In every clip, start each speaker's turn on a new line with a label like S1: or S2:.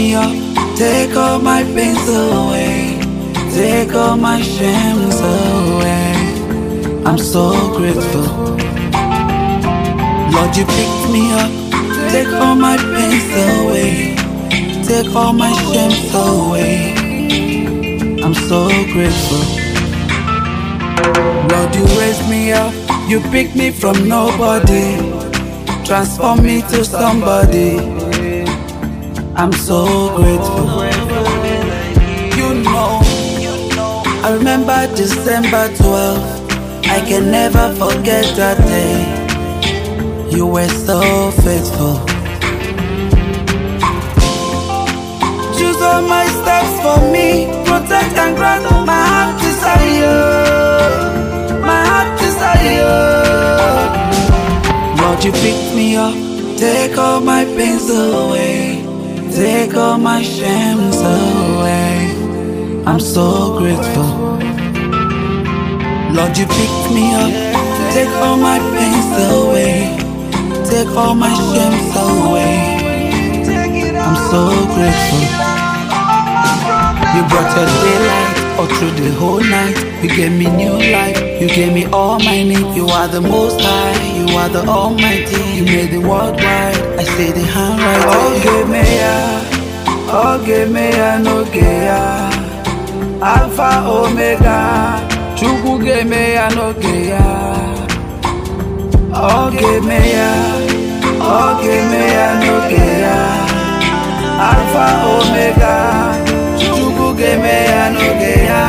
S1: me up, take all my pains away, take all my shames away. I'm so grateful. Lord, you picked me up, take all my pains away, take all my shames away. I'm so grateful. Lord, you raised me up, you picked me from nobody, transform me to somebody. I'm so grateful. You know, I remember December 12th, I can never forget that day. You were so faithful. Choose all my steps for me, protect and grant my heart desire, my heart desire. Lord, you picked me up, take all my pains away, take all my shames away. I'm so grateful. Lord, you picked me up, take all my pains away, take all my shames away. I'm so grateful. You brought your daylight all through the whole night. You gave me new life, you gave me all my need. You are the most high, you are the almighty. You made the world wide, I say the handwriting. Oh, give me ya, no give ya. Alpha, Omega, Chuku give me ya, no give ya. Oh, give me ya, no give ya. Alpha, Omega, Chuku give me ya, no give ya.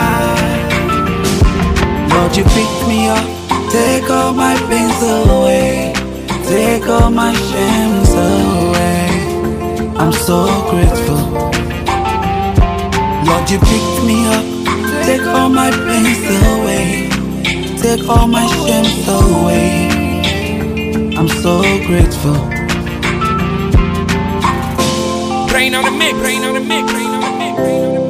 S1: Lord, you picked me up, take all my pains away, take all my shames away. I'm so grateful. Lord, you picked me up, take all my pains away, take all my shames away. I'm so grateful.
S2: Brain on the mix, brain on the mix, brain on the mix.